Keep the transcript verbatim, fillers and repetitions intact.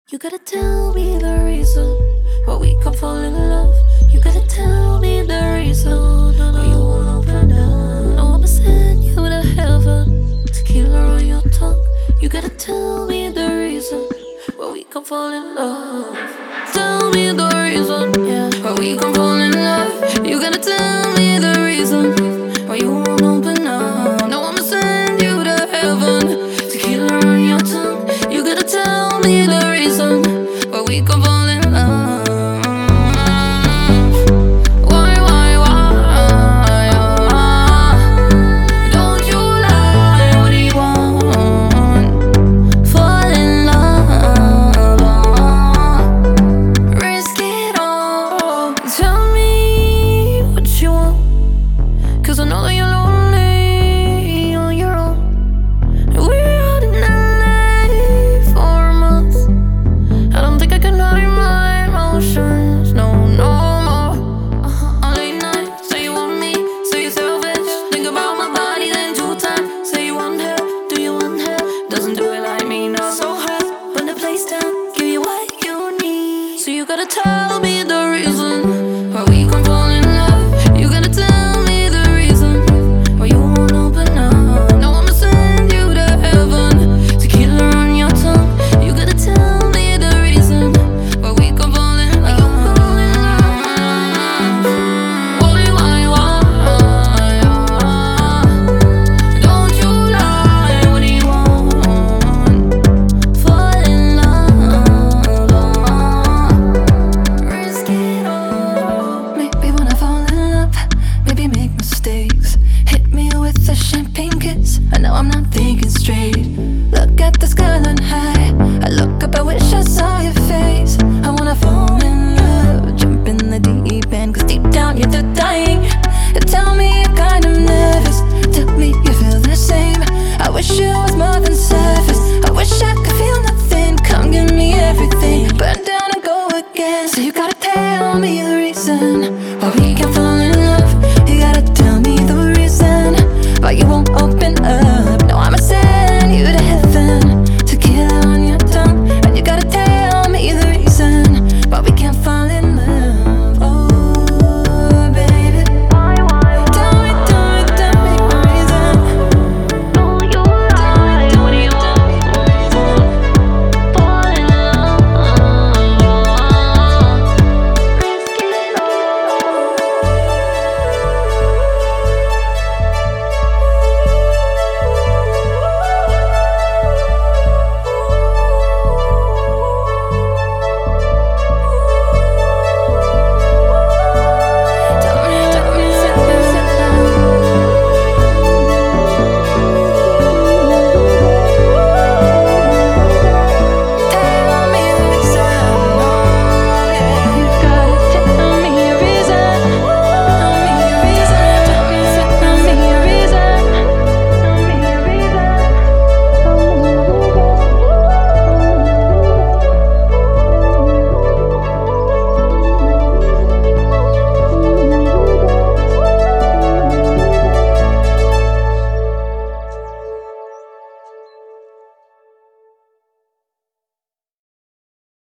You gotta tell me the reason why we can't fall in love. You gotta tell me the reason why you won't open up. No, I'ma send you to heaven, tequila on your tongue. You gotta tell me the reason why we can't fall in love. Tell me the reason, yeah, why we can't fall in love. You gotta tell me the reason why you won't open up. No, I'ma send you to heaven, tequila on your tongue. You gotta tell me the reason why we can't fall in love. Why, why, why? Don't you lie, what do you want? Fall in love, risk it all. Tell me what you want, 'cause I know that you're lonely on your own. We're out in L A for a month. I don't think I can hide my emotions, no, no more. Uh-huh. On late night, say you want me, say you're selfish. Think about my body, then two times. Say you want her, do you want her? Doesn't do it like me, not so hard. Burn the place down, give you what you need. So you gotta tell me